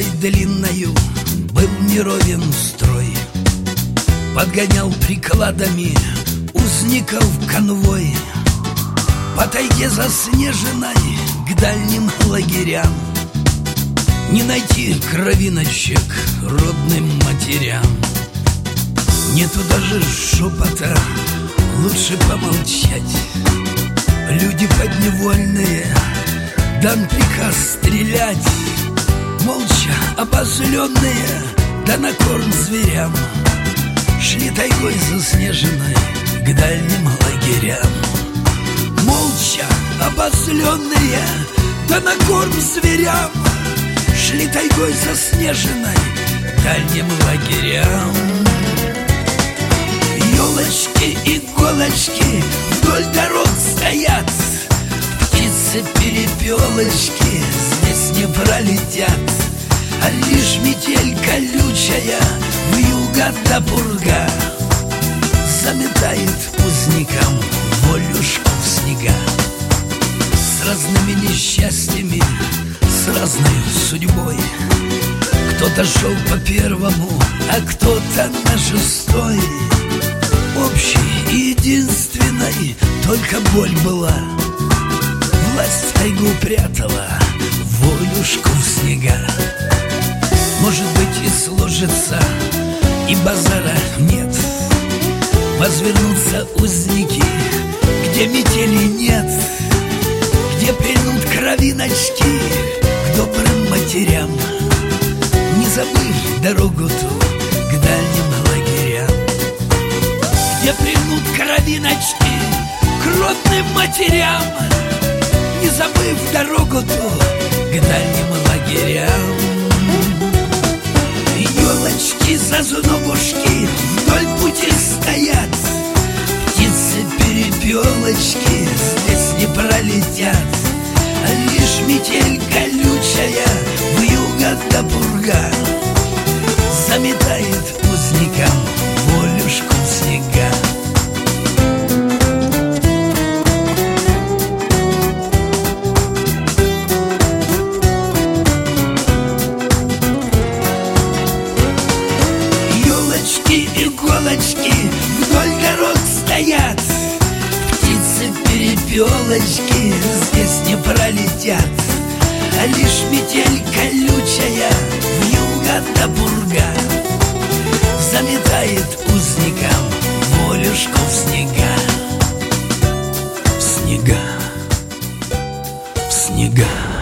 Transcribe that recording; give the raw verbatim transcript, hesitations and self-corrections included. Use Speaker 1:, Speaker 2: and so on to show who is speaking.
Speaker 1: длинною был неровен строй. Подгонял прикладами узников конвой по тайге заснеженной к дальним лагерям. Не найти кровиночек родным матерям. Нету даже шепота, лучше помолчать. Люди подневольные, дан приказ стрелять. Молча обозленные, да на корм зверям, шли тайгой заснеженной к дальним лагерям. Молча обозленные, да на корм зверям, шли тайгой заснеженной к дальним лагерям. Елочки, иголочки вдоль дорог стоят, птицы-перепелочки здесь не пролетят. А лишь метель колючая, вьюга да пурга заметает узникам волюшку в снега. С разными несчастьями, с разной судьбой. Кто-то шел по первому, а кто-то на шестой. Общей и единственной только боль была. Власть тайгу прятала, волюшку в снега. Может быть, и сложится, и базара нет. Возвернутся узники, где метели нет, где прильнут кровиночки к добрым матерям, не забыв дорогу ту к дальним лагерям. Где прильнут кровиночки к родным матерям, не забыв дорогу ту к дальним лагерям. Елочки, зазнобушки вдоль пути стоят, птицы-перепелочки здесь не пролетят. А лишь метель колючая, вьюга да пурга заметает узникам волюшку в снега. Иголочки вдоль дорог стоят, птицы-перепелочки здесь не пролетят. А лишь метель колючая, вьюга да пурга заметает узникам волюшку в снега. В снега, в снега.